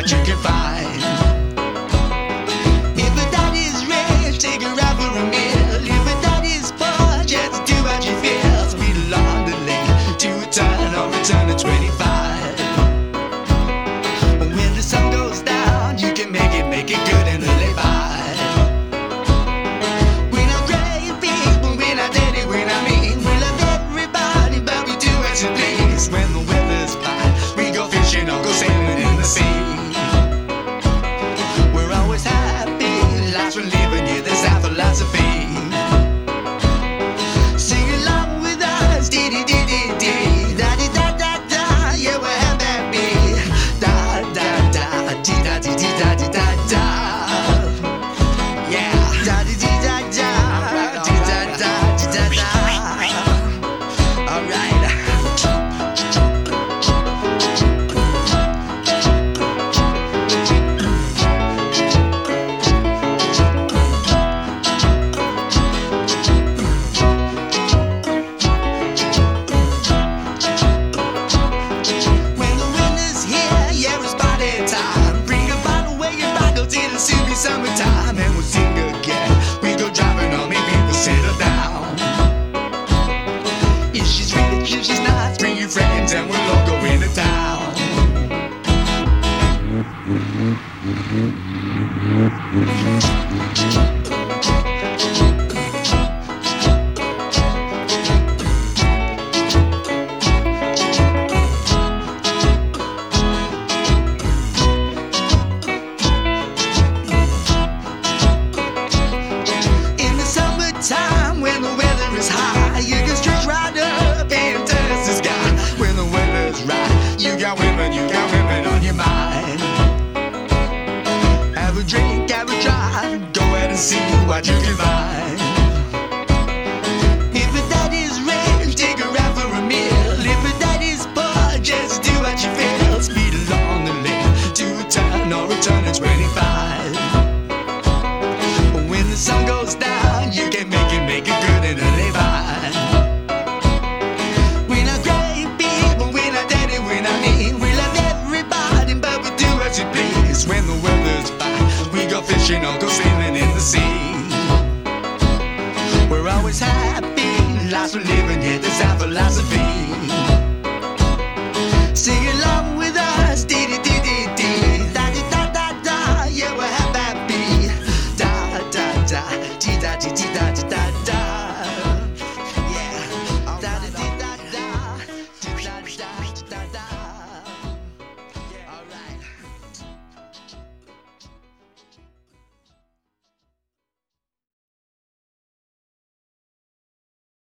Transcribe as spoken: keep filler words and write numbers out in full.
what you can find. If a daddy's rich, take her out for a meal. If a daddy's poor, just do what you feel. Speed along the lane to a turn or return to twenty-five. When the sun goes down, you can make it, make it good and lay by. We're not great people, we're not dirty, we're not mean. We love everybody, but we do as you please. When the weather's fine, we go fishing or go sailing in the sea. We're always happy, life's we're living, yeah, that's our philosophy. Sing along with us, dee dee dee dee dee, da dee da da da, yeah, we're happy. Da da da, dee da dee dee da dee da da, yeah, da dee dee da da, dee da da dee da da. All right. Summertime and we'll sing again. We go driving on, maybe we'll settle down. If she's rich, if she's not, bring your friends and we'll all go into town. Time when the weather is high, you can stretch right up and touch the sky. When the weather's right, you got women, you got women on your mind. Have a drink, have a drive, go out and see what you can find. If a daddy's rich, take her out for a meal. If a daddy's poor, just do what you feel. Speed along the lane to a turn or a turn at twenty-five. When the sun goes down, you can make it, make it good and lay by. We're not great people, we're not dirty, we're not mean. We love everybody, but we do as you please. When the weather's fine, we go fishing or go sailing in the sea. We're always happy, lives we're living, yeah, that's our philosophy.